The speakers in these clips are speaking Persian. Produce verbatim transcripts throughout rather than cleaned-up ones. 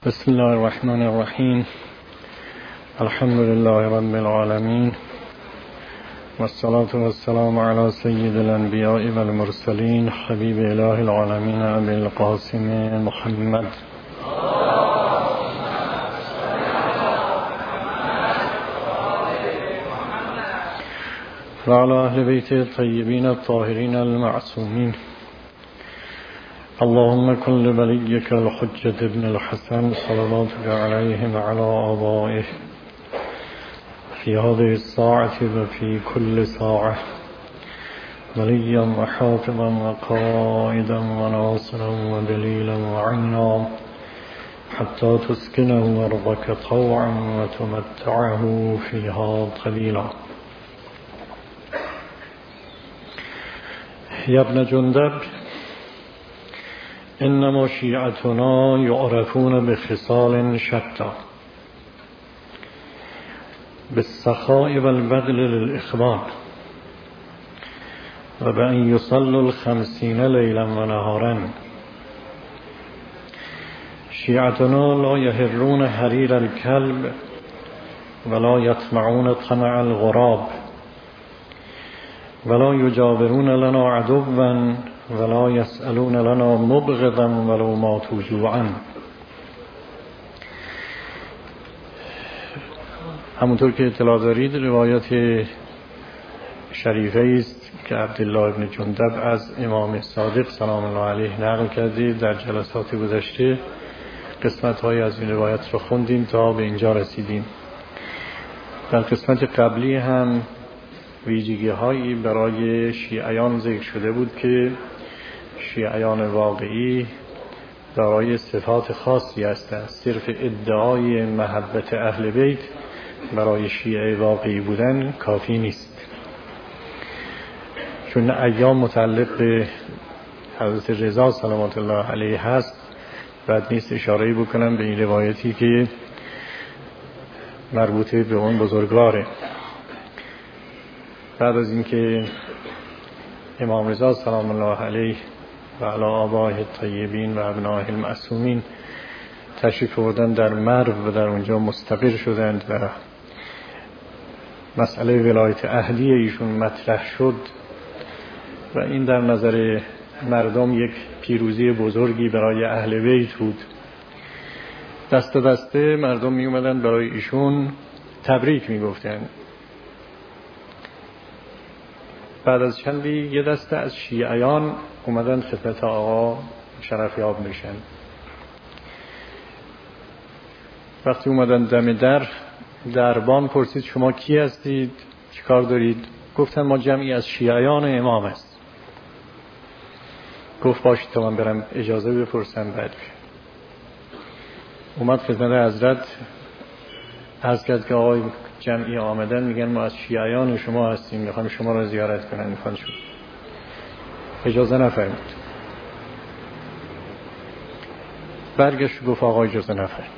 بسم الله الرحمن الرحیم. الحمد لله رب العالمین والصلاة والسلام على سید الانبیاء والمرسلین حبیب اله العالمین ابی القاسم محمد وعلى اهل بیت الطیبین الطاهرین المعصومین. اللهم كن لوليك الحجة ابن الحسن صلواتك عليه وعلى آبائه في هذه الساعة وفي كل ساعة وليا وحافظا وقائدا وناصرا ودليلا وعينا حتى تسكنه أرضك طوعا وتمتعه فيها طويلا. يا ابن جندب، انما شیعتنا یعرفون بخصال شتى بالسخاء والبذل للإخوان وبأن يصلوا الخمسين ليلا ونهارا. شیعتنا لا يهرون حرير الكلب ولا يطمعون طمع الغراب ولا يجاورون لنا عدوا ولا يسألون لنا مبغضا ولو ماتوا جوعا. همونطور که اطلاع دارید روایت شریفه است که عبدالله ابن جندب از امام صادق سلام الله علیه نقل کرده. در جلسات گذشته قسمت های از این روایت رو خوندیم تا به اینجا رسیدیم. در قسمت قبلی هم ویژگی هایی برای شیعیان ذکر شده بود که شیعیان واقعی دارای صفات خاصی هستند. صرف ادعای محبت اهل بیت برای شیعه واقعی بودن کافی نیست، چون ایام متعلق به حضرت رضا سلامت الله علیه هست. بعد نیست اشاره بکنم به این روایتی که مربوط به اون بزرگواره. بعد از اینکه امام رضا سلام الله علیه و علی آبائه الطیبین و ابنائه المعصومین تشریف آوردن در مرو و در اونجا مستقر شدند و مسئله ولایت اهلی ایشون مطرح شد و این در نظر مردم یک پیروزی بزرگی برای اهل بیت بود. دست دسته مردم می اومدن برای ایشون تبریک می گفتن. بعد از چندی یه دسته از شیعیان اومدن خدمت آقا شرفیاب میشن. وقتی اومدن دم در دربان پرسید شما کی هستید؟ چی کار دارید؟ گفتن ما جمعی از شیعیان امام است. گفت باشید تا من برم اجازه بپرسم. بعد اومد خدمت حضرت عرض کرد که آقای جمعی آمدن میگن ما از شیعیان شما هستیم، میخوام شما را زیارت کنن. میخوان شد اجازه نفرمود. برگشت گفت آقا اجازه نفرمود.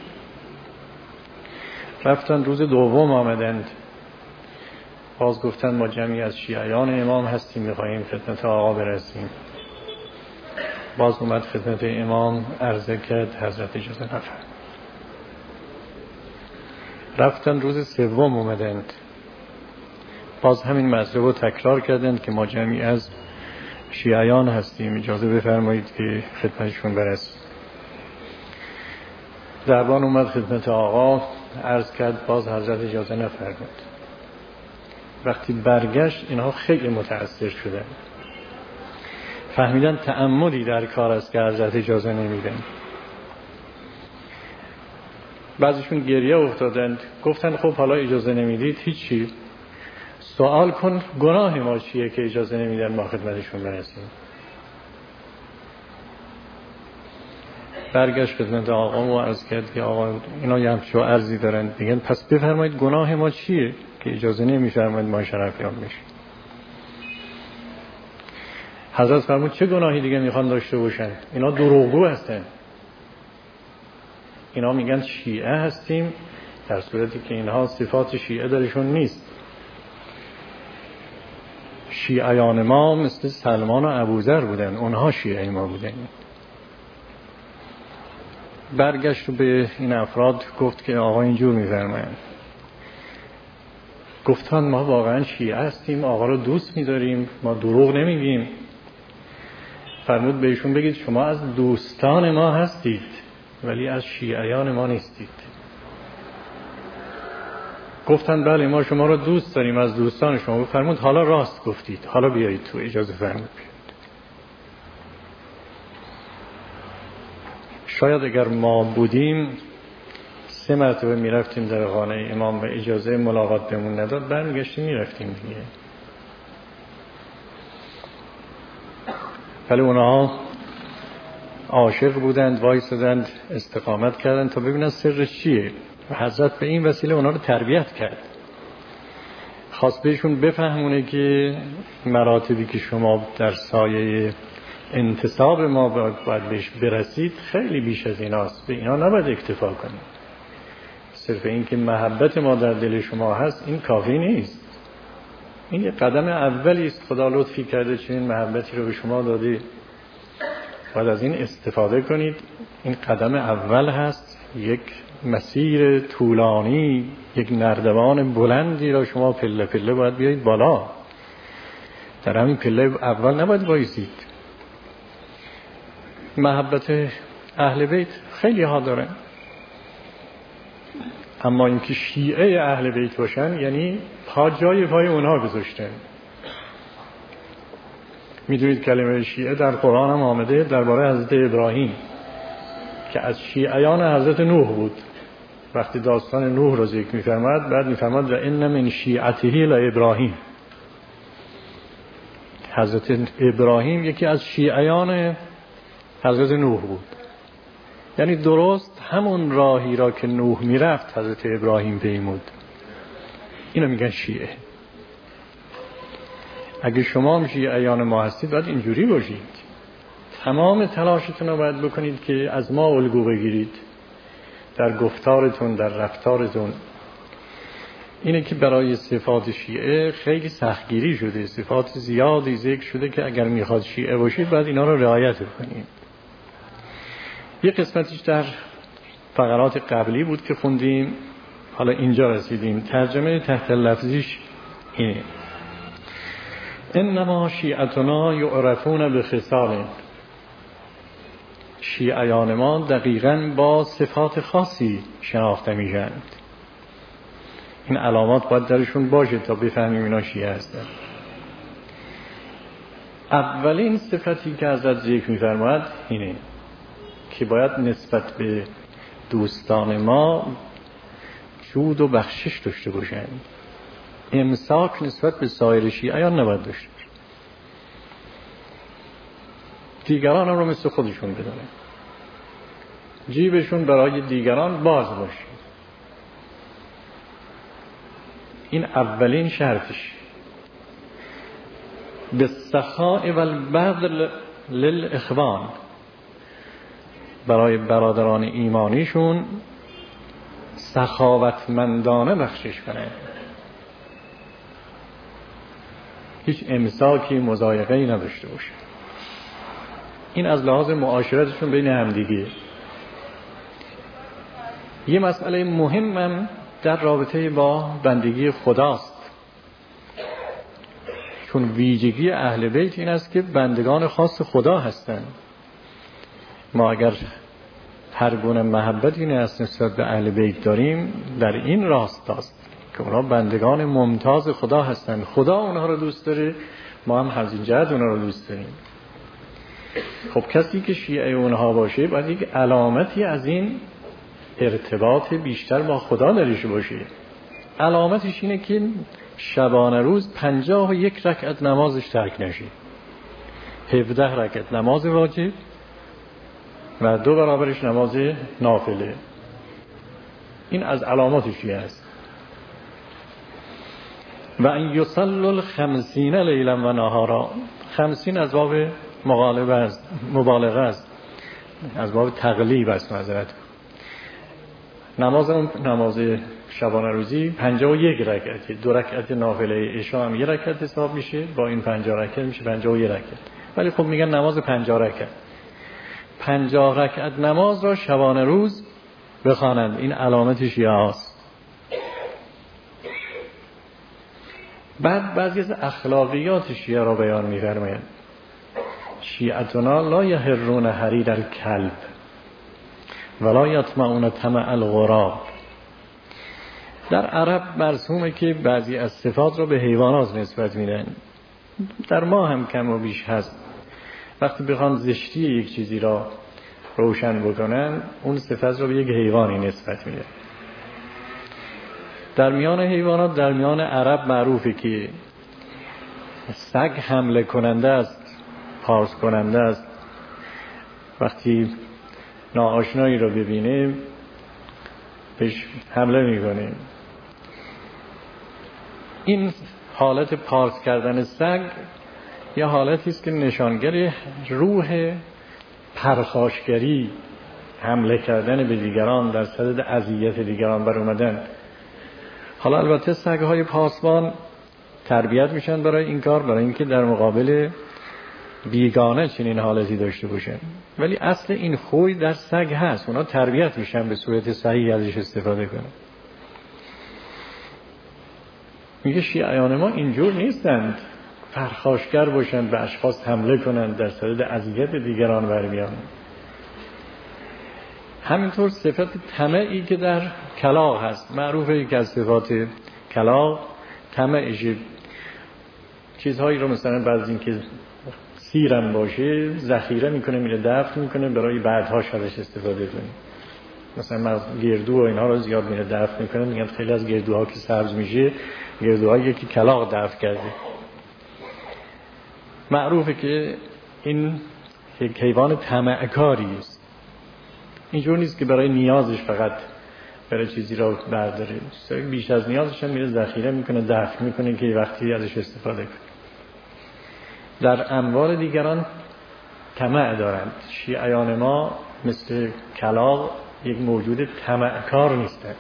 رفتن روز دوم آمدند، باز گفتن ما جمعی از شیعیان امام هستیم، میخواییم خدمت آقا برسیم. باز اومد خدمت امام عرضه کرد، حضرت اجازه نفرمود. رفتن روز سوم اومدند، باز همین مطلب رو تکرار کردند که ما جمعی از شیعیان هستیم، اجازه بفرمایید که خدمتشون برسیم. دربان اومد خدمت آقا عرض کرد، باز حضرت اجازه نفرمود. وقتی برگشت اینها خیلی متأثر شدند، فهمیدن تعمدی در کار است که حضرت اجازه نمیدن. بعضیشون گریه افتادند، گفتن خب حالا اجازه نمیدید هیچی، سوال کن گناه ما چیه که اجازه نمیدن ما خدمتشون برسیم. برگشت خدمت آقا و عرض کرد که آقا اینا یه همچو عرضی دارن، دیگه پس بفرمایید گناه ما چیه که اجازه نمیفرمایید ما شرفیان بشیم. حضرت فرمود چه گناهی دیگه میخوان داشته باشن؟ اینا دروغگو هستن. اینا میگن شیعه هستیم در صورتی که اینها صفات شیعه درشون نیست. شیعیان ما مثل سلمان و ابوذر بودن، اونها شیعه ما بودن. برگشت و به این افراد گفت که آقا اینجور می‌فرمایند. گفتن ما واقعا شیعه هستیم، آقا رو دوست می‌داریم، ما دروغ نمیگیم. فرمود بهشون بگید شما از دوستان ما هستید ولی از شیعیان ما نیستید. گفتن بله ما شما رو دوست داریم، از دوستان شما. فرمود حالا راست گفتید، حالا بیایید تو، اجازه فرمود بیایید. شاید اگر ما بودیم سه مرتبه میرفتیم در خانه امام و اجازه ملاقات بهمون نداد، برمیگشتیم میرفتیم دیگه. ولی اونها عاشق بودند، وایسادند، استقامت کردند تا ببینن سرش چیه و حضرت به این وسیله اونها رو تربیت کرد. خواست بهشون بفهمونه که مراتبی که شما در سایه انتصاب ما باید بهش برسید خیلی بیش از ایناست، به اینا نباید اکتفا کنید. صرف این که محبت ما در دل شما هست این کافی نیست. این یه قدم اولی است. خدا لطفی کرده چنین محبتی رو به شما داده، باید از این استفاده کنید. این قدم اول هست. یک مسیر طولانی، یک نردبان بلندی را شما پله پله باید بیایید بالا. در همین پله اول نباید وایسید. محبت اهل بیت خیلی ها دارن، اما اینکه شیعه اهل بیت باشن یعنی پا جای پای اونها گذاشتن. میدونید کلمه شیعه در قرآن هم آمده درباره حضرت ابراهیم که از شیعیان حضرت نوح بود. وقتی داستان نوح را ذکر می‌فرماد بعد می‌فرماد و ان من شیعته لابراهیم. حضرت ابراهیم یکی از شیعیان حضرت نوح بود. یعنی درست همون راهی را که نوح میرفت حضرت ابراهیم پیمود. اینو میگن شیعه. اگه شما هم شیعیان ما هستید باید اینجوری باشید. تمام تلاشتون رو باید بکنید که از ما الگو بگیرید در گفتارتون، در رفتارتون. اینه که برای صفات شیعه خیلی سختگیری شده، صفات زیادی ذکر شده که اگر میخواد شیعه باشید باید اینا رو رعایت کنید. یه قسمتیش در فقرات قبلی بود که خوندیم، حالا اینجا رسیدیم. ترجمه تحت لفظیش اینه: انما شیعتنا یعرفون بخصال. شیعیان ما دقیقاً با صفات خاصی شناخته میشن. این علامات باید درشون باشه تا بفهمیم اینا شیعه هستن. اولین صفتی که حضرت ذکر می‌فرماید اینه که باید نسبت به دوستان ما جود و بخشش داشته باشن. امساک نسبت به سایر شیعیان نباید داشته باشن. دیگران رو مثل خودشون بدونن، جیبشون برای دیگران باز باشه. این اولین شرطش. بالسخاء والبذل للاخوان. برای برادران ایمانیشون سخاوتمندانه بخشش کنه، هیچ امساکی مضایقه‌ای نداشته باشه. این از لحاظ معاشرتشون بین همدیگه. یه مسئله مهمم در رابطه با بندگی خداست، چون ویژگی اهل بیت این است که بندگان خاص خدا هستند. ما اگر هر گونه محبتی است نسبت به اهل بیت داریم در این راست است که اونا بندگان ممتاز خدا هستند. خدا اونها رو دوست داره، ما هم از این جهت اونها رو دوست داریم. خب کسی که شیعه اونها باشه باید یک علامتی از این ارتباط بیشتر با خدا داشته باشه. علامتش اینه که شبانه روز پنجاه و یک رکعت نمازش ترک نشه، هفده رکعت نماز واجب و دو برابرش نماز نافله. این از علاماتش است. و ان یصلی الخمسین لیلا و نهارا. خمسین از باب مغالبه است، مبالغه است، از باب تقلیب است. معذرت، نماز نماز شبانه روزی پنجاه و یک رکعت، دو رکعت نافله عشا هم یک رکعت حساب میشه، با این پنجاه رکعت میشه پنجاه و یک رکعت. ولی خب میگن نماز پنجاه رکعت. پنجاه رکعت نماز را شبانه روز بخوانند. این علامت شیعه هاست. بعد بعضی از اخلاقیات شیعه را بیان می‌فرمایند. شیعتنا لا یهرون حریر الکلب ولا یطمعون طمع الغراب. در عرب مرسومه که بعضی از صفات را به حیوانات نسبت میدن. در ما هم کم و بیش هست. وقتی بخوان زشتی یک چیزی را روشن بکنن، اون صفت را به یک حیوانی نسبت میدن. در میان حیوانات، در میان عرب معروفه که سگ حمله کننده است، پارس کننده است. وقتی ناآشنایی را ببینه بهش حمله میکنه. این حالت پارس کردن سگ یه حالتی است که نشانگر روح پرخاشگری، حمله کردن به دیگران، در صدد اذیت دیگران بر اومدن. حالا البته سگ‌های پاسبان تربیت میشن برای این کار، برای اینکه در مقابل بیگانه چنین حالتی داشته باشن، ولی اصل این خوی در سگ هست. اونا تربیت میشن به صورت صحیح ازش استفاده کنن. میگه شیعیان ما اینجور نیستند پرخاشگر باشند، به اشخاص حمله کنند، در صدد اذیت دیگران برمیان. همینطور صفت طمعی که در کلاغ هست، معروفه که از صفات کلاغ طمعش، چیزهایی رو مثلا بعضی این که سیرم باشه ذخیره میکنه، میره دفن میکنه برای بعدهاش ازش استفاده کنه. مثلا گردو و اینها رو زیاد میره دفن میکنه. میگن خیلی از گردوها که سبز میشه گردوهایی که کلاغ دفن کرده. معروفه که این یک حیوان طمعکاری است. اینجور نیست که برای نیازش فقط برای چیزی را برداره، بیش از نیازش هم میره ذخیره میکنه، دفن میکنه که وقتی ازش استفاده کنه. در اموال دیگران طمع دارند. شیعیان ما مثل کلاغ یک موجود طمعکار نیستند.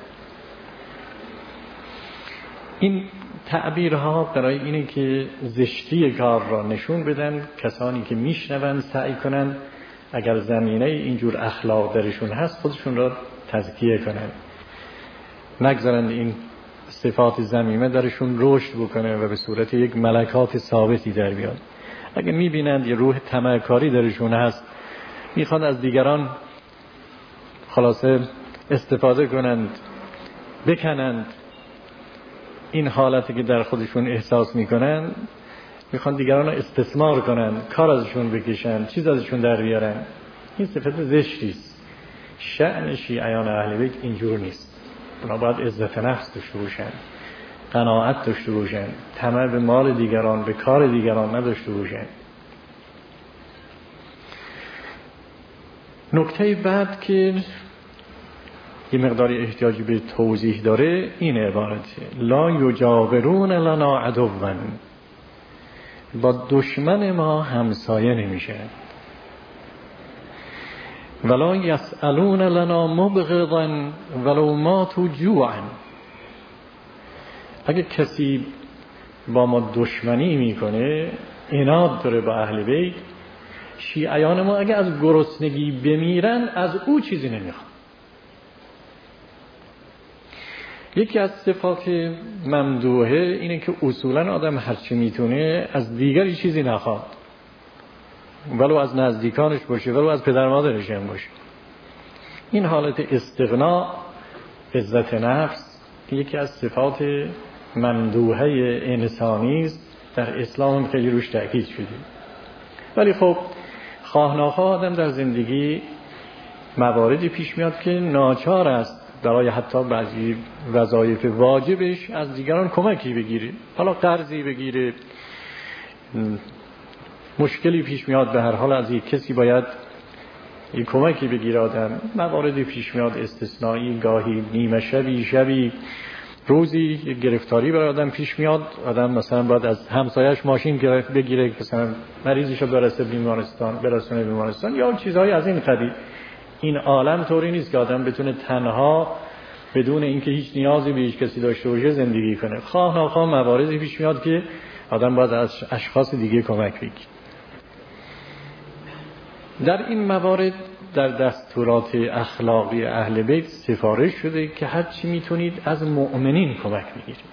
این تعبیرها برای اینه که زشتی کار را نشون بدن. کسانی که میشنون سعی کنن اگر زمینه اینجور اخلاق درشون هست خودشون را تزکیه کنن، نگذارند این صفات ذمیمه درشون رشد بکنه و به صورت یک ملکات ثابتی در بیاد. اگر میبینند یه روح طمعکاری درشون هست، میخواد از دیگران خلاصه استفاده کنند، بکنند این حالتی که در خودشون احساس میکنن، میخوان دیگران رو استثمار کنن، کار ازشون بکشن، چیز ازشون در بیارن. این صفت زشتی است. شأن شیعیان اهل بیت اینجور نیست. اونا باید عزت نفس داشته باشن، قناعت داشته باشن، طمع به مال دیگران، به کار دیگران نداشته باشن. نکته بعد که یه مقداری احتیاج به توضیح داره این عبارته: لا یجاورون لنا عدوا، با دشمن ما همسایه نمیشه. ولا یسألون لنا مبغضا ولو ماتوا جوعا. اگه کسی با ما دشمنی میکنه، عناد داره با اهل بیت، شیعیان ما اگه از گرسنگی بمیرن از او چیزی نمیخواد. یکی از صفات ممدوحه اینه که اصولا آدم هرچی میتونه از دیگری چیزی نخواد، ولو از نزدیکانش باشه، ولو از پدر مادرش هم باشه. این حالت استغنا، عزت نفس، یکی از صفات ممدوحه انسانی است. در اسلام خیلی روش تأکید شده. ولی خب خواه ناخواه آدم در زندگی مواردی پیش میاد که ناچار است برای حتی بعضی وظایف واجبش از دیگران کمکی بگیره. حالا قرضی بگیره، مشکلی پیش میاد، به هر حال از یک کسی باید یک کمکی بگیره آدم. مواردی پیش میاد استثنایی، گاهی نیمه شبی شبی روزی یک گرفتاری برای آدم پیش میاد. آدم مثلا باید از همسایش ماشین بگیره که مثلا مریضش رو برسه بیمارستان، برسونه بیمارستان، یا چیزهای از این قبیل. این عالم طوری نیست که آدم بتونه تنها بدون اینکه هیچ نیازی به هیچ کسی داشته باشه زندگی کنه. خواه ناخواه مواردی پیش میاد که آدم باید از اشخاص دیگه کمک بگیره. در این موارد در دستورات اخلاقی اهل بیت سفارش شده که هر چی میتونید از مؤمنین کمک بگیرید،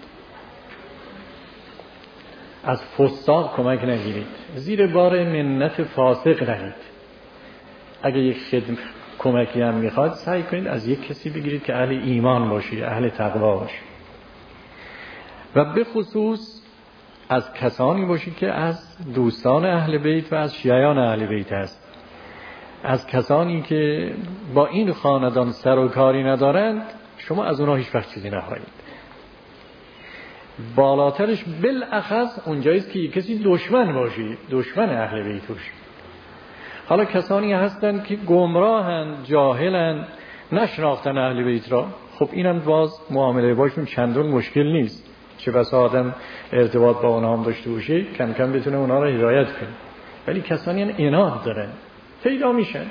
از فساق کمک نگیرید، زیر بار منت فاسق نرید. اگه یک خدمت کمکی هم میخواد سعی کنید از یک کسی بگیرید که اهل ایمان باشی، اهل تقوا باشی، و به خصوص از کسانی باشی که از دوستان اهل بیت و از شیعیان اهل بیت هست. از کسانی که با این خاندان سر و کاری ندارند شما از اونها هیچ وقت چیزی نخواهید. بالاترش بالاخص اونجاییست که کسی دشمن باشی، دشمن اهل بیت باشی. حالا کسانی هستند که گمراهند، جاهلند، نشناختن اهل بیت را، خب اینم باز معامله باشون چندان مشکل نیست، چه بسا آدم ارتباط با اونها هم داشته باشه کم کم بتونه اونها را هدایت کنه. ولی کسانی هم عناد دارن، پیدا میشن.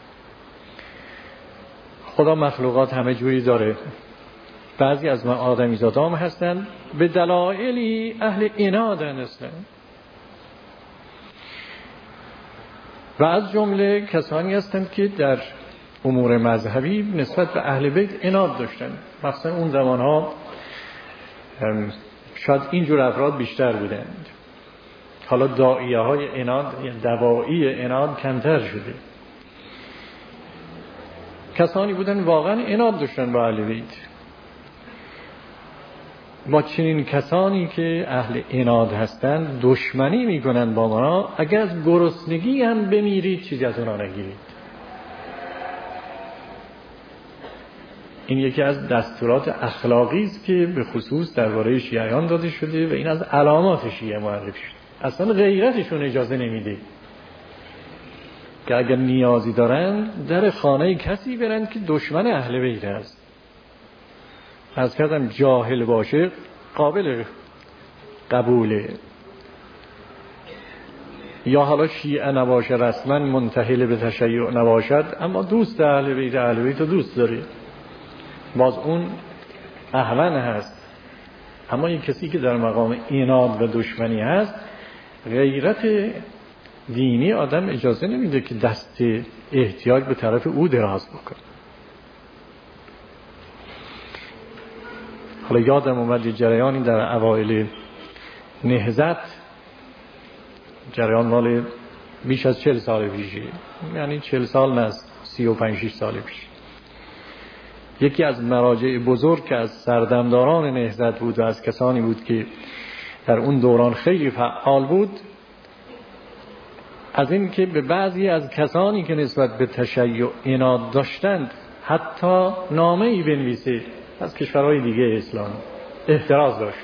خدا مخلوقات همه جوری داره. بعضی از ما آدمی زادا هم هستن به دلایلی اهل عنادن هستن، و از جمله کسانی هستند که در امور مذهبی نسبت به اهل بیت عناد داشتن. مثلا اون زمانها شاید اینجور افراد بیشتر بودند. حالا داعیه های عناد یا دواعی عناد کمتر شده. کسانی بودن واقعا عناد داشتن با اهل بیت. با چنین کسانی که اهل عناد هستند دشمنی میکنن با ما. اگر از گرسنگی هم بمیرید چیزی از اونا نگیرید. این یکی از دستورات اخلاقی است که به خصوص درباره شیعیان داده شده و این از علامات شیعه معرفی شده. اصلا غیرتشون اجازه نمیده که اگر نیازی دارن در خانه کسی برن که دشمن اهل بیت است. از کردم جاهل باشه قابل قبوله، یا حالا شیعه نباشه رسما منتحل به تشیع نباشد اما دوست اهل بیت اهل بیت رو دوست داره، باز اون اهون هست. اما یک کسی که در مقام عناد و دشمنی هست، غیرت دینی آدم اجازه نمیده که دست احتیاج به طرف او دراز بکنه. حالا یادم اومد جریانی در اوایل نهضت، جریان مال بیش از چهل سال پیشه، یعنی چهل سال نه سی و پنج شش سال پیش، یکی از مراجع بزرگ که از سردمداران نهضت بود و از کسانی بود که در اون دوران خیلی فعال بود، از این که به بعضی از کسانی که نسبت به تشیع عناد داشتند حتی نامه‌ای بنویسه از کشورهای دیگه اسلام احتراز داشت.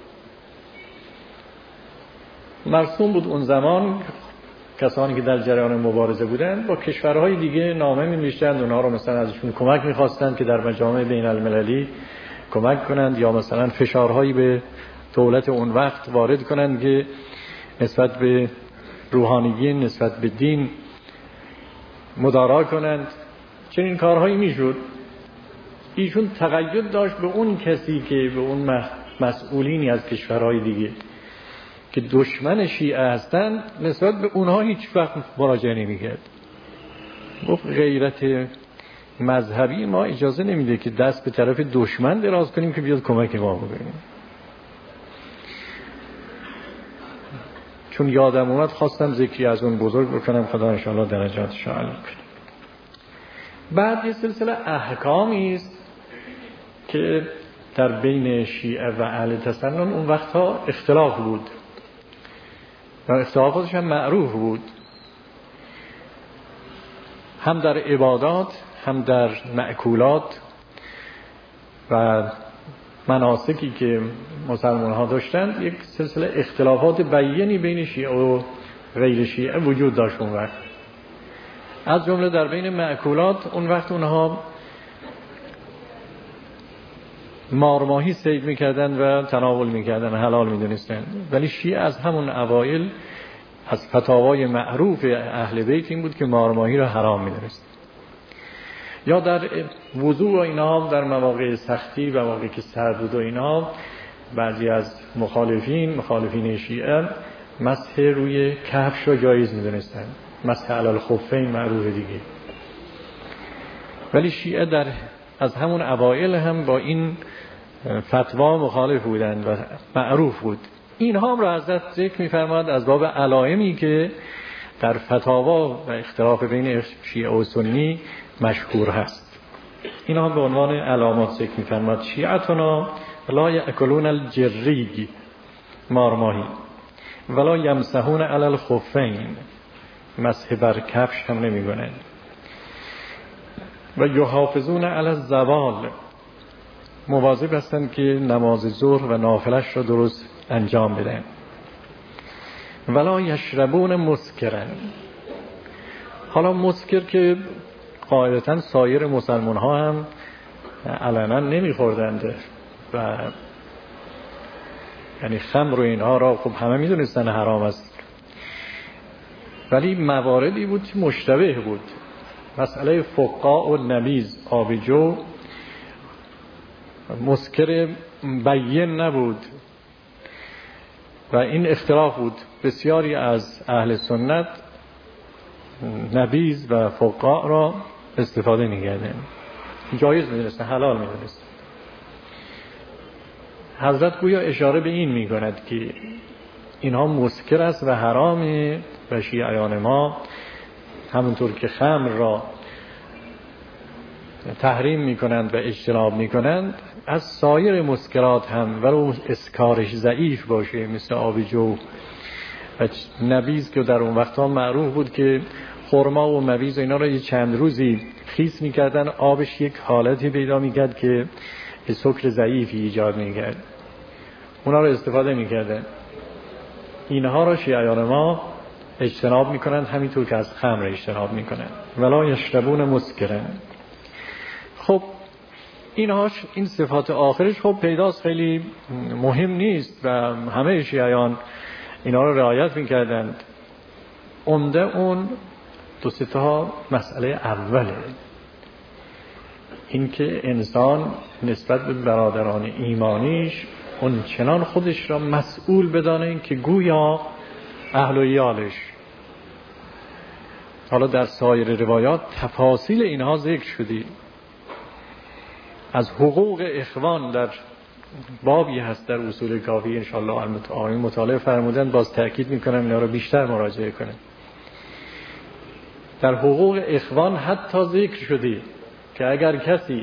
مرسوم بود اون زمان کسانی که در جریان مبارزه بودند با کشورهای دیگه نامه می‌نوشتند، اونها رو مثلا ازشون کمک می‌خواستند که در مجامع بین المللی کمک کنند، یا مثلا فشارهایی به دولت اون وقت وارد کنند که نسبت به روحانیین، نسبت به دین مدارا کنند. چنین کارهایی میشد. ایشون تقید داشت به اون کسی که به اون مسئولینی از کشورهای دیگه که دشمن شیعه هستند نسبت به اونها هیچ وقت مراجعه نمی‌کرد. گفت غیرت مذهبی ما اجازه نمیده که دست به طرف دشمن دراز کنیم که بیاد کمک ما بکنیم. چون یادم اومد خواستم ذکری از اون بزرگ بکنم، خدا انشاءالله درجاتش رو عالی کنه. بعد یه سلسله احکامی است که در بین شیعه و اهل تسنن اون وقتها اختلاف بود و اختلافاتش هم معروف بود، هم در عبادات هم در مأکولات و مناسکی که مسلمان ها داشتند. یک سلسله اختلافات بیانی بین شیعه و غیر شیعه وجود داشت اون وقت. از جمله در بین مأکولات اون وقت اونها مارماهی صید میکردن و تناول میکردن، حلال میدونستن، ولی شیعه از همون اوایل از فتاوای معروف اهل بیت این بود که مارماهی را حرام میدونست. یا در وضوء و اینا، در مواقع سختی و مواقعی که سرد بود و اینا، بعضی از مخالفین مخالفین شیعه مسح روی کفش را جایز میدونستن، مسح علی الخفین معروف دیگه. ولی شیعه در از همون اوایل هم با این فتوا مخالف بودند و معروف بود. اینها هم را حضرت ذکر می‌فرماد از باب علائمی که در فتاوا و اختلاف بین شیعه و سنی مشهور هست. اینها هم به عنوان علامات ذکر می‌فرماد. شیعتنا لا یأکلون الجریگ، مارماهی، ولا یمسحون علی الخفین، مسح بر کفش هم نمی‌کنند، و یحافظون علی الزوال، مواظب هستند که نماز ظهر و نافلش را درست انجام بدن. ولا یشربون مسکرن. حالا مسکر که قاعدتاً سایر مسلمان ها هم علنا نمیخوردند و یعنی خمر و اینها را خب همه میدونستن حرام است، ولی مواردی بود که مشتبه بود. مسئله فقاع و نبیذ، آبجو، مسکر بیان نبود و این اختلاف بود. بسیاری از اهل سنت نبیذ و فقاع را استفاده می‌کردند، جایز می‌دونستند، حلال می‌دونستند. حضرت گویا اشاره به این می‌کند که اینها مسکر است و حرامه و شیعیان ما همونطور که خمر را تحریم می‌کنند و اجتناب می‌کنند، از سایر مسکرات هم ولو اسکارش ضعیف باشه مثل آبجو و نبیذ که در اون وقتا معروف بود که خرما و نبیذ اینا را یه چند روزی خیس می‌کردن، آبش یک حالتی پیدا می‌کرد که سکر ضعیفی ایجاد می‌کرد، اونا را استفاده می‌کردن. اینها را شیعیان ما اجتناب می‌کنند همینطور که از خمر اجتناب می‌کنند. ولا یشربون مسکرن. خب اینهاش، این صفات آخرش خب پیداست، خیلی مهم نیست و همه شیعیان اینا رو رعایت می‌کردند. عمده اون دو سه تا مسئله اوله، این که انسان نسبت به برادران ایمانیش اون چنان خودش را مسئول بدانه که گویا اهل و یالش. حالا در سایر روایات تفاصیل اینها ذکر شدی. از حقوق اخوان در بابی هست در اصول کافی، انشاءالله آمین مطالعه فرمودن، باز تأکید میکنم اینا رو بیشتر مراجعه کنه. در حقوق اخوان حتی ذکر شدی که اگر کسی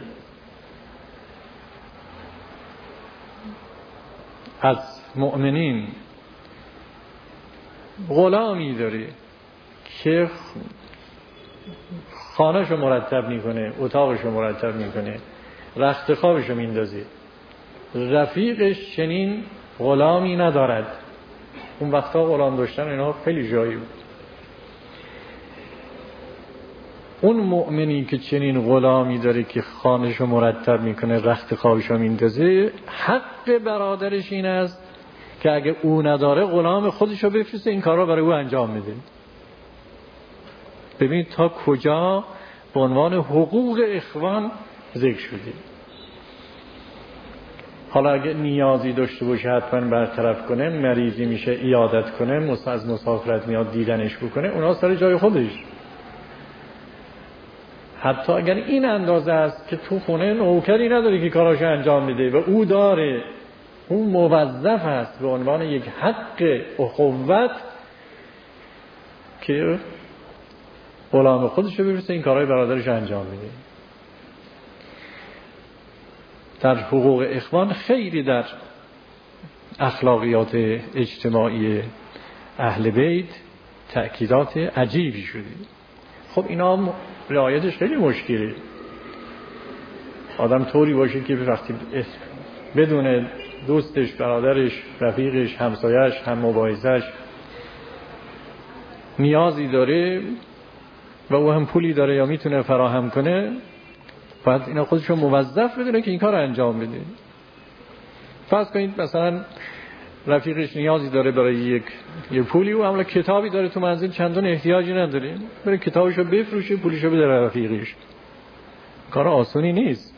از مؤمنین غلامی داره که خانه‌شو مرتب میکنه، اتاقشو مرتب میکنه، رخت خوابشو میندازه، رفیقش چنین غلامی ندارد. اون وقتا غلام داشتن اینا خیلی جایی بود. اون مؤمنی که چنین غلامی داره که خانه‌شو مرتب میکنه، رخت خوابشو میندازه، حق برادرش این است که اگه او نداره غلام خودشو بفرسته این کارا برای او انجام میده. ببینید تا کجا به عنوان حقوق اخوان ذکر شده. حالا اگه نیازی داشته باشه حتما برطرف کنه، مریضی میشه عیادت کنه، از مسافرت میاد دیدنش بکنه، اونا سر جای خودش. حتی اگر این اندازه است که تو خونه نوکری نداری که کاراشو انجام میده و او داره، اون موظف است به عنوان یک حق اخوت که غلام خودشو بفرسته این کارهای برادرش انجام میده. در حقوق اخوان خیلی در اخلاقیات اجتماعی اهل بیت تأکیدات عجیبی شده. خب اینا رعایتش خیلی مشکله. آدم طوری باشه که وقتی بدون دوستش، برادرش، رفیقش، همسایش، هم مباحثش نیازی داره و او هم پولی داره یا میتونه فراهم کنه، باید اینا خودشو موظف بدونه که این کار انجام بده. فرض کنید مثلا رفیقش نیازی داره برای یک یه پولی، و عملا کتابی داره تو منزل چندان احتیاجی نداره، بره کتابشو بفروشه پولشو بده رفیقش. کار آسونی نیست.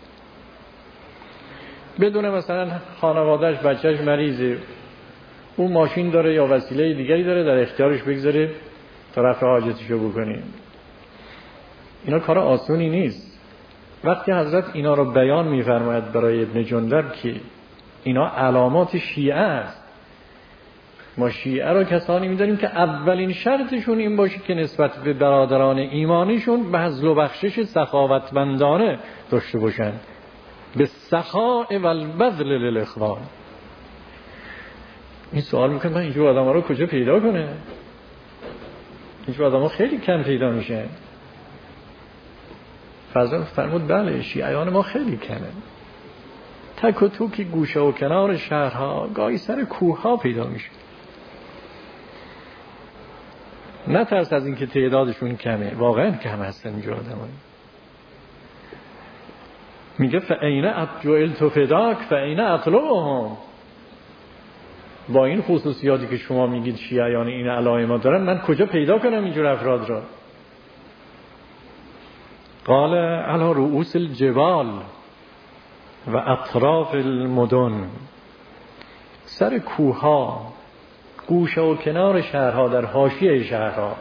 بدونه مثلا خانوادهش، بچهش مریضه، اون ماشین داره یا وسیله دیگری داره در اختیارش بگذاره تا رفع حاجتشو بکنه. اینا کار آسونی نیست. وقتی حضرت اینا رو بیان می‌فرماید برای ابن جندب که اینا علامات شیعه است، ما شیعه رو کسانی می‌دانیم که اولین شرطشون این باشه که نسبت به برادران ایمانیشون بذل و بخشش سخاوتمندانه داشته باشن، به سخاء و البذل للاخوان. این سوال میکنه من اینجور آدم ها رو کجا پیدا کنه؟ اینجور آدم ها خیلی کم پیدا میشه. فضل فرمود بله شیعیان ما خیلی کمه، تک و توکی گوشه و کنار شهرها، گاهی سر کوه ها پیدا میشه. نه ترس از اینکه تعدادشون کمه، واقعا کم هستن اینجور آدم ها. میگه فَأَيْنَ أَجْعَلْتُ فِدَاكَ فَأَيْنَ أَطْلُبُهُمْ. با این خصوصیاتی که شما میگید شیعیان این علائم دارن، من کجا پیدا کنم اینجور افراد را؟ قال علی رؤوس الجبال و اطراف المدن، سر کوهها، گوشه و کنار شهرها، در حاشیه شهرها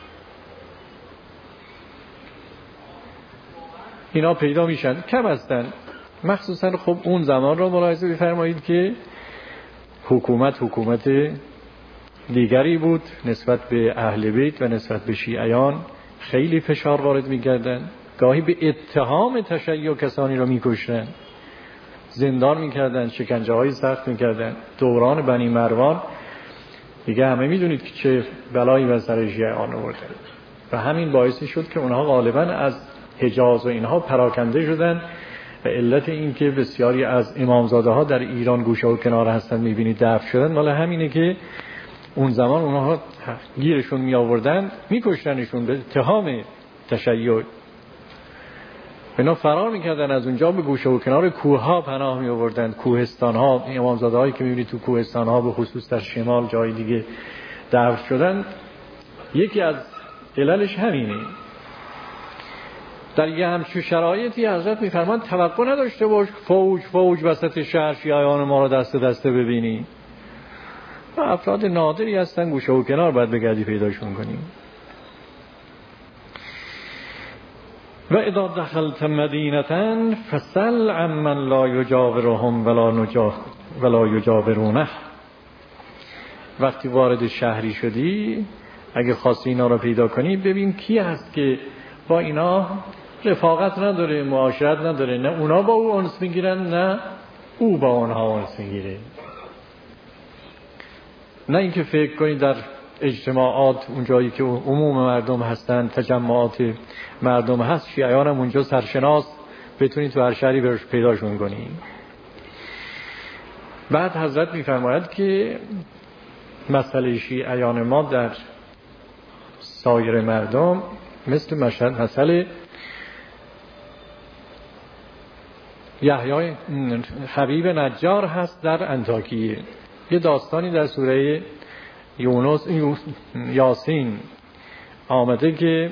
اینا پیدا میشن. کم هستن. مخصوصا خب اون زمان رو ملاحظه بفرمایید که حکومت حکومت دیگری بود، نسبت به اهل بیت و نسبت به شیعیان خیلی فشار وارد می‌کردن، گاهی به اتهام تشیع کسانی رو می‌کشتن، زندان می‌کردن، شکنجه‌های سخت می‌کردن. دوران بنی مروان دیگه همه می‌دونید که چه بلایی بر سر شیعیان آوردن و همین باعث شد که اونها غالباً از حجاز و اینها پراکنده شدن و علت این که بسیاری از امامزاده ها در ایران گوشه و کنار هستن میبینید دفن شدن، مال همینه که اون زمان اونها گیرشون می آوردن میکشتنشون به اتهام تشیع. اینا فرار میکردن از اونجا، به گوشه و کنار کوه ها پناه می آوردن، کوهستان ها. امامزاده هایی که میبینید تو کوهستان ها به خصوص در شمال جای دیگه دفن شدن، یکی از عللش همینه. در یه همچون شرایطی حضرت میفرمان توقع نداشته باش فوج فوج وسط شهر شیعیان ما رو دست دسته ببینی. و افراد نادری هستن، گوشه و کنار باید بگردی پیداشون کنیم. و اذا دخلت مدینة فسل عمن لا یجاورهم ولا نجا ولا یجاورونه. وقتی وارد شهری شدی، اگه خواستی اینا رو پیدا کنی، ببین کی هست که با اینا رفاقت نداره، معاشرت نداره، نه اونا با او انس میگیرن نه او با اونها انس میگیره. نه اینکه فکر کنید در اجتماعات اونجایی که عموم مردم هستن، تجمعات مردم هست، شیعیان هم اونجا سرشناس، بتونید تو هر شهری برش پیداشون کنید. بعد حضرت میفرماید که مسئله شیعیان ما در سایر مردم مثل مشهد مسئله یحیی حبیب نجار هست در انطاکیه. یه داستانی در سوره یونس یاسین آمده که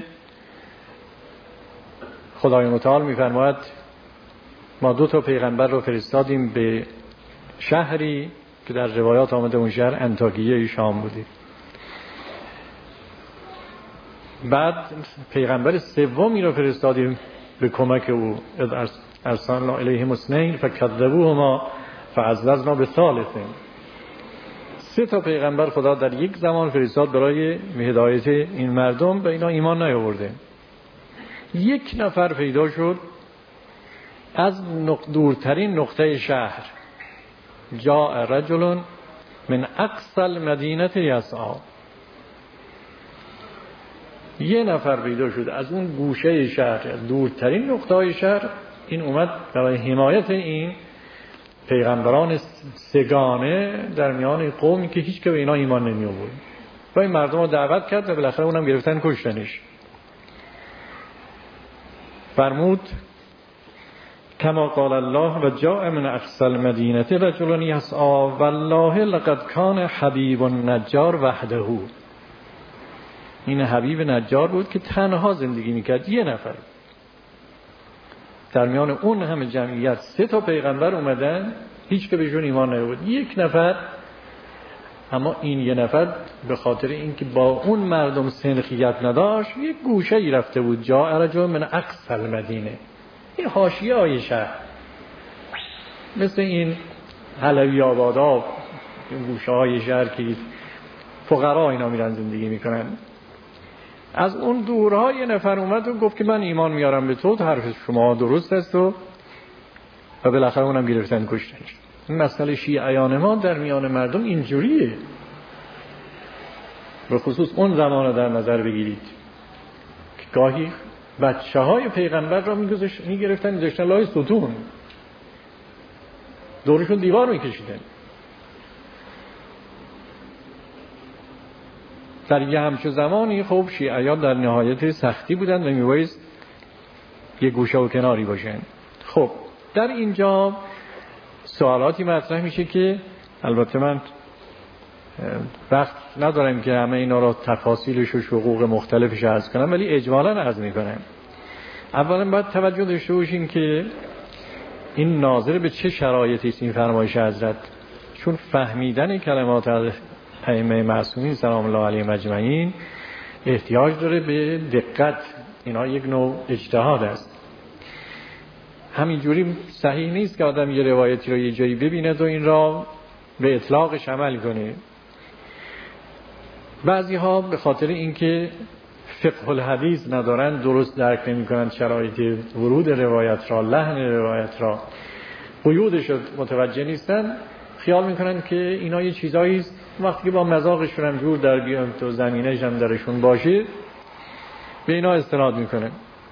خدای متعال میفرماید ما دو تا پیغمبر رو فرستادیم به شهری که در روایات آمده اون شهر انطاکیه شام بوده. بعد پیغمبر سومی رو فرستادیم به کمک او، ارسلنا الیهم اثنین فکذبوهما فعززنا بثالث. سه تا پیغمبر خدا در یک زمان فرستاد برای هدایت این مردم و اینا ایمان نیاورده. یک نفر پیدا شد از دورترین نقطه شهر، جاء رجل من اقصى المدینه یسعی. یه نفر پیدا شد از اون گوشه شهر، از دورترین نقطه شهر، این اومد برای حمایت این پیغمبران سگانه در میان قومی که هیچ که به اینا ایمان نمی آورد و این مردم رو دعوت کرد و بالاخره اونم گرفتن کشتنش. فرمود کما قال الله و جاء من اقصى المدینه رجل یسعی والله لقد کان حبیب النجار وحده. این حبیب نجار بود که تنها زندگی میکرد، یه نفر. در میان اون همه جمعیت سه تا پیغمبر اومدن، هیچ که بهشون ایمان نیاورد، یک نفر. اما این یه نفر به خاطر اینکه با اون مردم سنخیت نداشت، یک گوشه ای رفته بود. جاء رجل من اقصى المدینه، این حاشیه های شهر، مثل این حلوی آبادا، این گوشه های شهر که فقرا اینا میرن زندگی میکنن. از اون دورها یه نفر اومد و گفت که من ایمان میارم به تو، حرف شما درست است و و بالاخره اونم گرفتن کشتن. این مسئله شیعیان ما در میان مردم اینجوریه، به خصوص اون زمان رو در نظر بگیرید که گاهی بچه های پیغمبر را میگرفتن میذاشتن لای ستون، دورشون دیوار میکشیدن. در یه همچه زمانی خب شیعیان در نهایت سختی بودن و میبایست یه گوشه و کناری باشن. خب در اینجا سوالاتی مطرح میشه که البته من وقت ندارم که همه اینا را تفاصیلش و حقوق مختلفش عرض کنم، ولی اجمالاً عرض میکنم. اولا باید توجه داشته باشیم که این ناظر به چه شرایطی است این فرمایش حضرت، چون فهمیدن کلمات از ائمه معصومین سلام الله علیهم اجمعین احتیاج داره به دقت. اینا یک نوع اجتهاد است. همینجوری صحیح نیست که آدم یه روایتی رو یه جایی ببینه و این را به اطلاقش عمل کنه. بعضی ها به خاطر اینکه فقه الحدیث ندارن، درست درک نمی کنن شرایط ورود روایت را، لحن روایت را، قیودش متوجه نیستن، خیال میکنن که اینا یه چیزایی است وقتی که با مذاقشون هم جور در بیان تو زمینه‌ش هم درشون باشه به اینا استناد میکنن.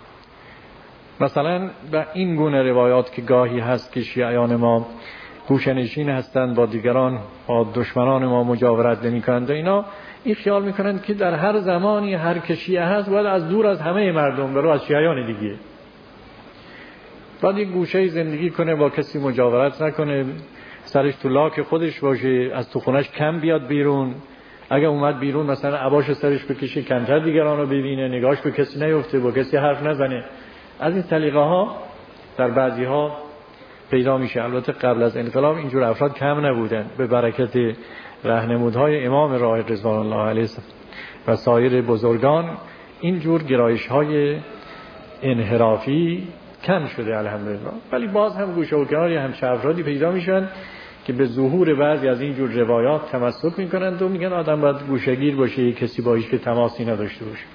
مثلا به این گونه روایات که گاهی هست که شیعیان ما گوشه‌نشین هستند، با دیگران، با دشمنان ما مجاورت نمی‌کنند، اینا این خیال میکنند که در هر زمانی هر که شیعه هست باید از دور از همه مردم برو، از شیعیان دیگه باید یک گوشه زندگی کنه، با کسی مجاورت نکنه، سرش تو لاک خودش باشه، از تو خونش کم بیاد بیرون، اگه اومد بیرون مثلا عباش سرش بکشه کمتر دیگران رو ببینه، نگاهش به کسی نیفته، با کسی حرف نزنه. از این سلیقه ها در بعضی ها پیدا میشه. البته قبل از انقلاب اینجور افراد کم نبودن، به برکت راهنمودهای امام رائد رضوان الله علیه و سایر بزرگان اینجور گرایش های انحرافی کم شده الحمدلله. ولی باز هم گوشه و کناری همچه افرادی پیدا میشن که به ظهور بعضی از اینجور روایات تمسک میکنند و میگن آدم باید گوشه‌گیر باشه، کسی با هیچ که تماسی نداشته باشه.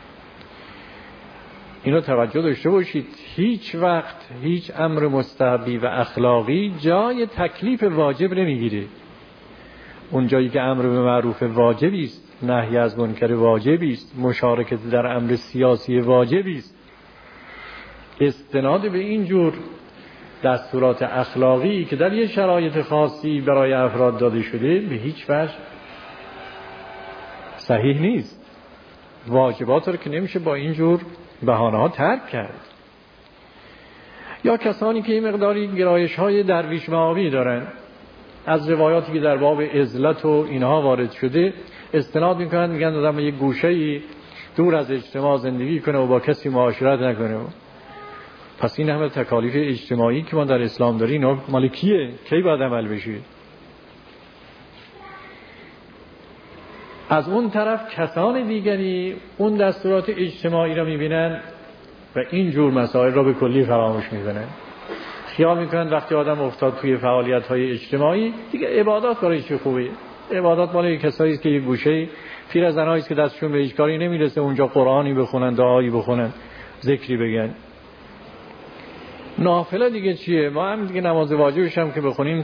اینو توجه داشته باشید، هیچ وقت هیچ امر مستحبی و اخلاقی جای تکلیف واجب نمیگیره. اون جایی که امر به معروف واجبی است، نهی از منکر واجبی است، مشارکت در امر سیاسی واجبی است، استناد به این جور دستورات اخلاقی که در یه شرایط خاصی برای افراد داده شده به هیچ وجه صحیح نیست. واجبات رو که نمیشه با این جور بهانه ها ترک کرد. یا کسانی که این مقداری گرایش های درویش مآبی دارن، از روایاتی که در باب عزلت و اینها وارد شده استناد میکنن، میگن آدم یک گوشه‌ای دور از اجتماع زندگی کنه و با کسی معاشرت نکنه. پس این همه تکالیف اجتماعی که ما در اسلام داریم اینا مال کیه؟ کی باید عمل بشه؟ از اون طرف کسان دیگری اون دستورات اجتماعی را میبینن و این جور مسائل را به کلی فراموش میکنن. خیال میکنن وقتی آدم افتاد توی فعالیت‌های اجتماعی دیگه عبادات برای چه خوبه؟ عبادات مال کسایی است که یه گوشه پیرزنایی است که دستشون به هیچ کاری نمیرسه اونجا قرآنی بخونن، دعایی بخونن، ذکری بگن. نافله دیگه چیه؟ ما هم دیگه نماز واجبش هم که بخونیم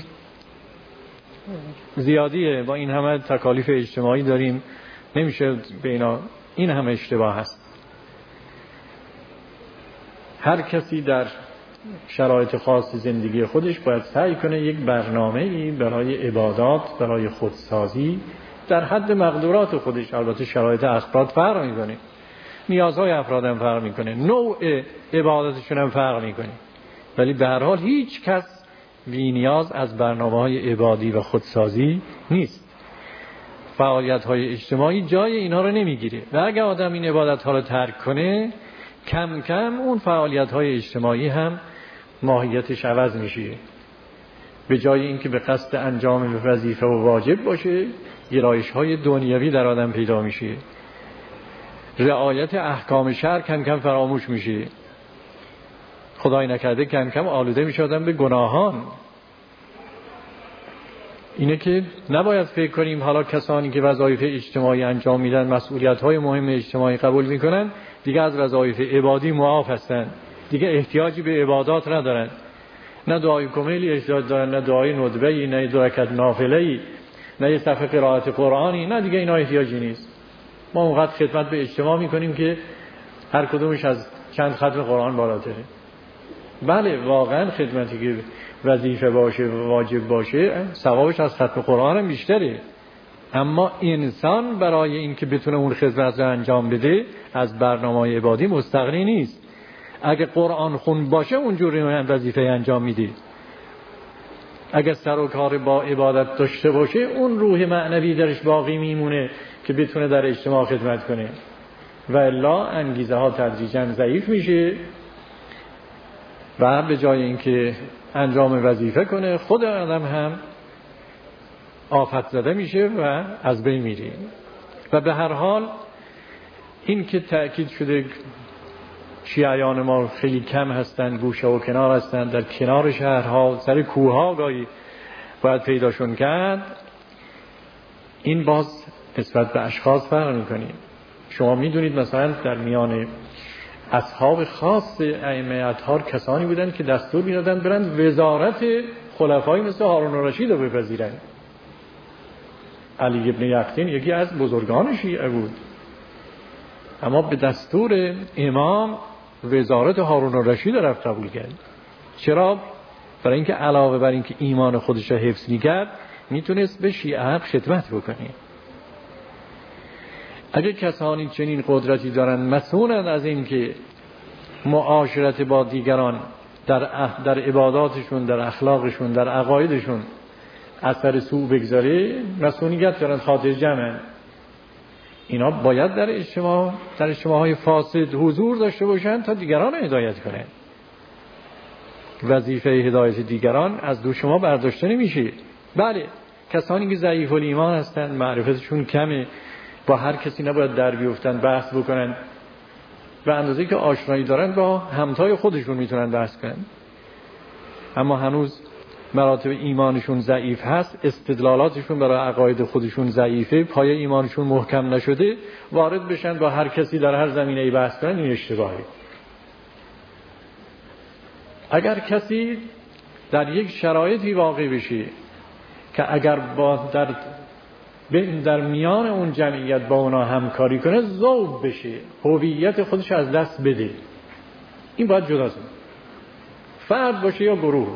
زیادیه، با این همه تکالیف اجتماعی داریم نمیشه به اینا. این همه اشتباه هست. هر کسی در شرایط خاص زندگی خودش باید سعی کنه یک برنامه‌ای برای عبادات، برای خودسازی در حد مقدورات خودش. البته شرایط افراد فرق میکنه، نیازهای افراد هم فرق میکنه، نوع عبادتشون هم فرق میکنه، ولی به هر حال هیچ کس بی نیاز از برنامه‌های عبادی و خودسازی نیست. فعالیت‌های اجتماعی جای اینا رو نمیگیره و اگه آدم این عبادت‌ها رو ترک کنه کم کم اون فعالیت‌های اجتماعی هم ماهیتش عوض میشه. به جای اینکه به قصد انجام وظیفه و واجب باشه، گرایش‌های دنیوی در آدم پیدا میشه. رعایت احکام شرع کم کم فراموش میشه. خدای نکرده کم کم آلوده می شدن به گناهان. اینه که نباید فکر کنیم حالا کسانی که وظایف اجتماعی انجام میدن، مسئولیت‌های مهم اجتماعی قبول میکنن، دیگه از وظایف عبادی معاف هستن، دیگه احتیاجی به عبادات ندارن، نه دعای کمیلی احتیاج دارن، نه دعای ندبه‌ای، نه دو رکعت نافله‌ای، نه یه صفحه قرائت قرآنی، نه دیگه اینا احتیاجی نیست. ما اونقدر خدمت به اجتماع میکنیم که هر کدومش از چند ختم قرآن بالاتره. بله واقعا خدمتی که وظیفه باشه واجب باشه ثوابش از ختم قرآن هم بیشتره، اما انسان برای اینکه بتونه اون خدمت رو انجام بده از برنامه عبادی مستغنی نیست. اگه قرآن خون باشه اونجوری وظیفه انجام میده، اگه سر و کار با عبادت داشته باشه اون روح معنوی درش باقی میمونه که بتونه در اجتماع خدمت کنه، و الا انگیزه ها تدریجا ضعیف میشه و به جای اینکه انجام وظیفه کنه خود آدم هم آفت زده میشه و از بین میره. و به هر حال این که تأکید شده شیعیان ما خیلی کم هستن، گوشه و کنار هستن، در کنار شهرها سر کوهها گاهی باید پیداشون کرد، این باز نسبت به اشخاص فرق میکنیم. شما میدونید مثلا در میان اصحاب خاص ائمه اطهار کسانی بودن که دستور میدادن برن وزارت خلفای مثل هارون الرشید رو بپذیرن. علی ابن یقطین یکی از بزرگان شیعه بود، اما به دستور امام وزارت هارون الرشید رفت قبول کرد. چرا؟ برای اینکه علاوه بر اینکه ایمان خودش رو حفظ می‌کرد میتونست به شیعه خدمت بکنه. اگه کسانی چنین قدرتی دارن مسئولن از این که معاشرت با دیگران در در عباداتشون، در اخلاقشون، در عقایدشون اثر سوء بگذاره، مسئولیت دارن، خاطر جمعن، اینا باید در اجتماع در اجتماعهای فاسد حضور داشته باشن تا دیگران رو هدایت کنن. وظیفه هدایت دیگران از دو شما برداشته نمیشه. بله کسانی که ضعیف الایمان هستن، معرفتشون کمه، با هر کسی نباید در بیفتن، بحث بکنن، و اندازه‌ای که آشنایی دارن با همتای خودشون میتونن بحث کنن، اما هنوز مراتب ایمانشون ضعیف هست، استدلالاتشون برای عقاید خودشون ضعیفه، پایه ایمانشون محکم نشده، وارد بشن با هر کسی در هر زمینه‌ای بحث کنن، این اشتباهه. اگر کسی در یک شرایطی واقع بشه که اگر با در در میان اون جمعیت با اونا همکاری کنه ذوب بشه، هویت خودش از دست بده، این باید جدا کنه، فرد باشه یا گروه.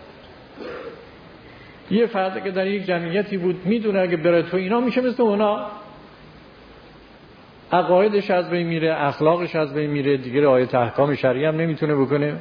یه فرد که در یک جمعیتی بود میدونه اگه بره تو اینا میشه مثل اونا، عقایدش از بین میره، اخلاقش از بین میره، دیگه رعایت احکام شرعی هم نمیتونه بکنه،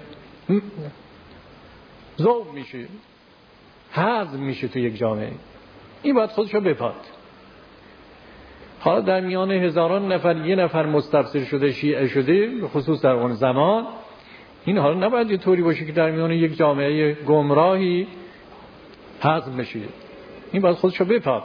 ذوب میشه، هضم میشه تو یک جامعه. این باید خودشو بپاد. حالا در میان هزاران نفر یه نفر مستبصر شده، شیعه شده، خصوص در اون زمان، این حالا نباید یه طوری باشه که در میان یک جامعه گمراهی هضم بشه. این باید خودشو بپاد.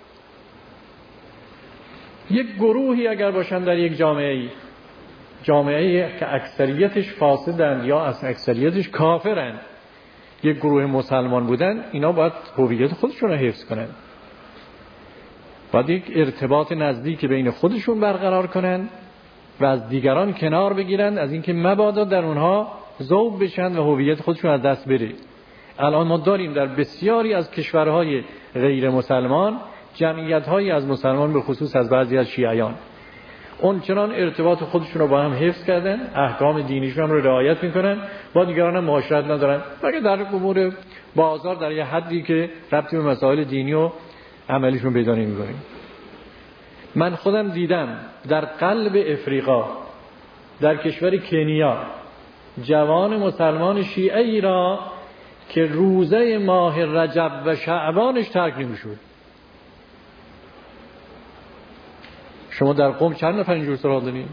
یک گروهی اگر باشن در یک جامعه، جامعه که اکثریتش فاسدن یا از اکثریتش کافرن، یک گروه مسلمان بودن، اینا باید هویت خودشون رو حفظ کنن، باید یک ارتباط نزدیک بین خودشون برقرار کنن و از دیگران کنار بگیرن، از اینکه مبادا در اونها ذوب بشن و هویت خودشون از دست بره. الان ما داریم در بسیاری از کشورهای غیر مسلمان جمعیت‌هایی از مسلمان، به خصوص از بعضی از شیعیان، اون چنان ارتباط خودشون رو با هم حفظ کردن، احکام دینیشون رو رعایت میکنن، با دیگران هم معاشرت ندارن، مگر در امور بازار در یه حدی که ربطی به مسائل دینی و عملیشون پیدا نمی‌کنیم. من خودم دیدم در قلب افریقا، در کشور کنیا، جوان مسلمان شیعه‌ای را که روزه ماه رجب و شعبانش ترک نمی‌شد. شما در قم چند نفر اینجور سراغ دارید؟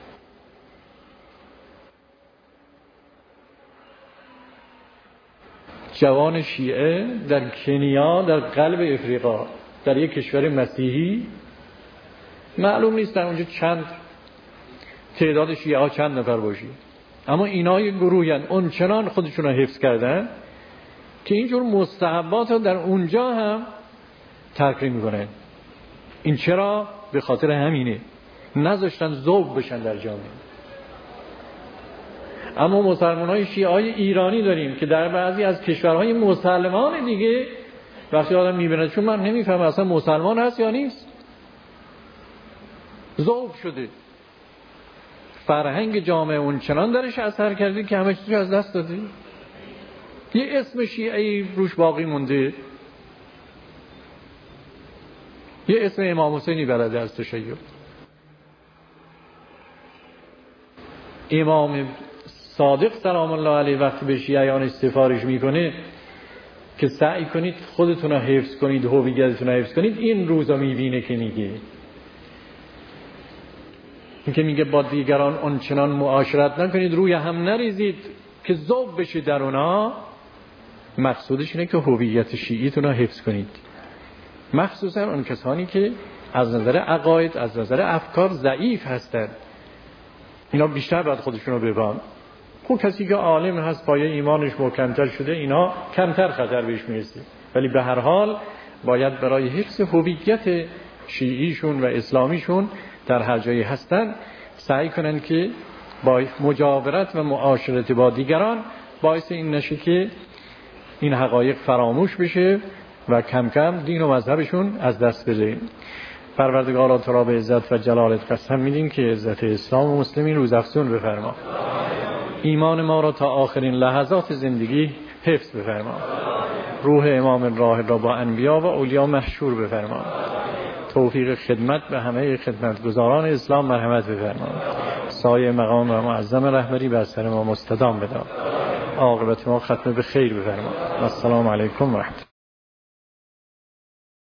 جوان شیعه در کنیا، در قلب افریقا، در یک کشور مسیحی، معلوم نیست در اونجا چند تعداد شیعه ها چند نفر باشی، اما اینا یه گروهی هستند اون چنان خودشون رو حفظ کردن که اینجور مستحبات رو در اونجا هم ترک میکنن. این چرا؟ به خاطر همینه، نذاشتن ذوب بشن در جامعه. اما مسلمان های شیعه های ایرانی داریم که در بعضی از کشورهای مسلمان دیگه وقتی آدم میبینه، چون من نمیفهم اصلا مسلمان هست یا نیست، ذوب شده، فرهنگ جامعه اون چنان درش اثر کرده که همه چیزی از دست داده. یه اسم شیعه روش باقی مونده، یه اسم امام حسینی بلده از تشیع. امام صادق سلام الله علیه وقتی به شیعیان سفارش میکنه که سعی کنید خودتون رو حفظ کنید، هویتتون رو حفظ کنید، این روزا میبینه که میگه این که میگه با دیگران اونچنان معاشرت نکنید، روی هم نریزید که ذوب بشه در اونا. مقصودش اینه که هویت شیعیتون رو حفظ کنید، مخصوصا اون کسانی که از نظر عقاید، از نظر افکار ضعیف هستند. اینا بیشتر باید خودشون رو ببرن. خب کسی که عالم هست، پایه ایمانش محکم‌تر شده، اینا کمتر خطر بهش میرسه، ولی به هر حال باید برای حفظ هویت شیعیشون و اسلامیشون در هر جایی هستن سعی کنن که با مجاورت و معاشرت با دیگران باعث این نشه که این حقایق فراموش بشه و کم کم دین و مذهبشون از دست بده. پروردگارا تو را به عزت و جلالت قسم میدیم که عزت اسلام و مسلمین روزافزون بفرما، ایمان ما را تا آخرین لحظات زندگی حفظ بفرما، روح امام راه را با انبیا و اولیا محشور بفرما، توفیق خدمت به همه خدمتگزاران اسلام مرحمت بفرما، سایه مقام و معظم رهبری بر سر ما مستدام بدا، عاقبت ما ختم به خیر بفرما. السلام علیکم و رحمت الله.